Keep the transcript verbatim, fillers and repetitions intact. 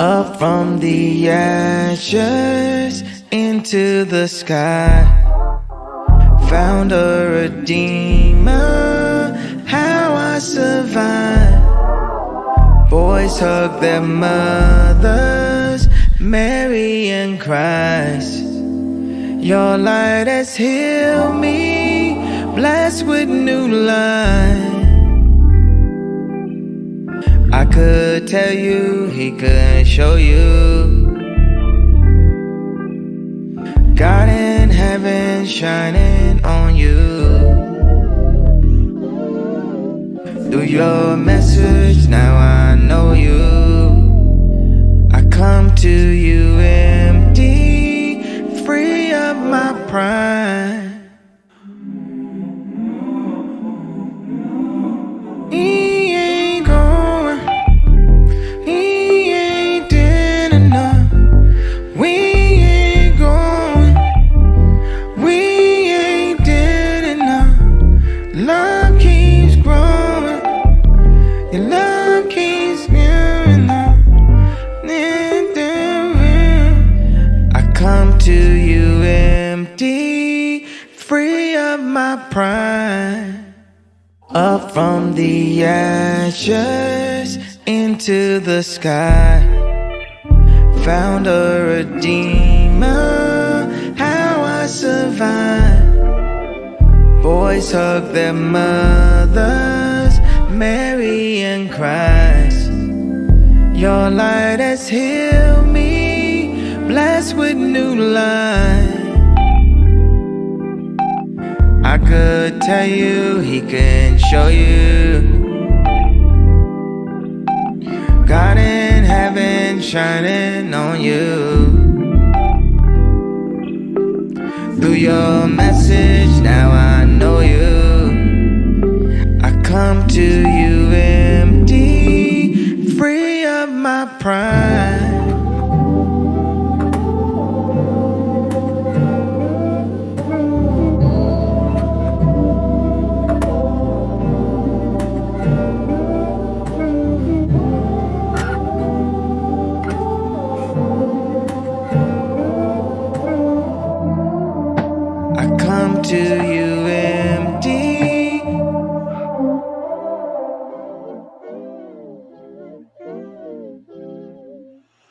Up from the ashes into the sky, found a redeemer, how I survived. Boys hug their mothers, Mary and Christ. Your light has healed me, blessed with new life. I could tell you, he could show you. God in heaven shining on you. Through your message, now I know you. I come to you empty, free of my pride. He ain't going, he ain't did enough. We ain't going, we ain't did enough. Love keeps growing, your love keeps giving up. I come to you empty, free of my pride. Up from the ashes into the sky, found a redeemer, how I survived. Boys hug their mothers, Mary and Christ. Your light has healed me, blessed with new life. I could tell you, he can show you. God in heaven shining on you. Through your message, now I know you. I come to you empty, free of my pride. I come to you